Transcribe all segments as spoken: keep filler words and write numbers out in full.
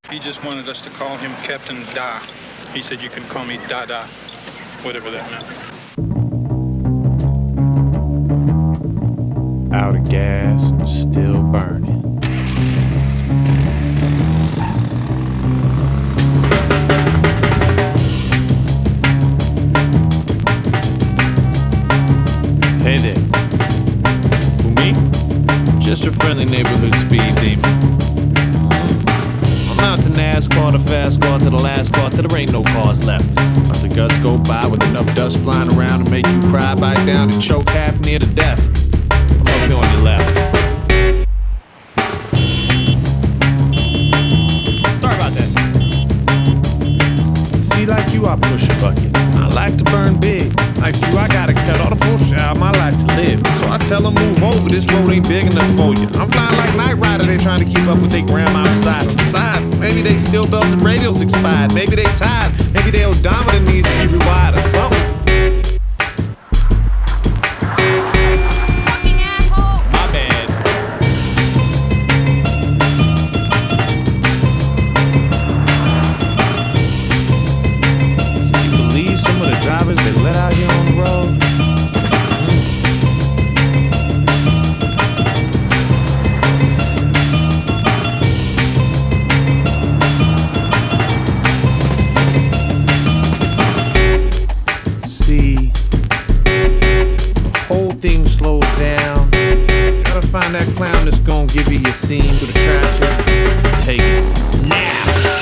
He just wanted us to call him Captain Da. He said you can call me Dada, whatever that meant. Out of gas and still burning. Hey there. Who, me? Just a friendly neighborhood speed demon. I'm out to NASCAR, the fast car, to the last car, till there ain't no cars left. Watch the gusts go by with enough dust flying around to make you cry, bite down, and choke half near to death. I'm up here on your left. Sorry about that. See, like you, I push a bucket. I like to burn big. Like you, I gotta cut all the bullshit out of my life to live. So I tell them move over, this road ain't big enough for you. I'm flying like Knight Rider, they trying to keep up with their grandma outside. Besides, maybe they still belts and radios expired. Maybe they tired. Maybe their odometer needs to be rewired or something. Fucking asshole! My bad. Can you believe some of the drivers they let out here on the road? See, the whole thing slows down. Gotta find that clown that's gonna give you your scene through the traffic. Take it now.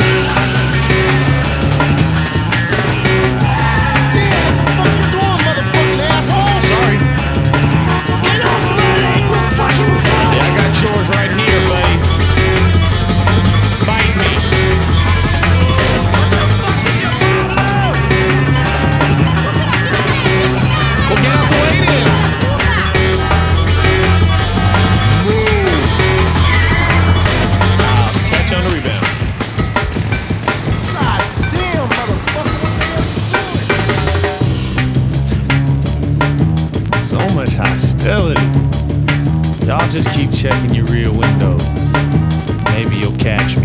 Damn, what the fuck you doing, motherfucking asshole? Sorry. Get off my lane, you fucking fool! Yeah, I got yours right here, buddy. Bite me. Well, get out the way then. Move. I'll catch you on the rebound. God damn, motherfucker, what the hell you doing? So much hostility. Y'all just keep checking your rear windows. Maybe you'll catch me.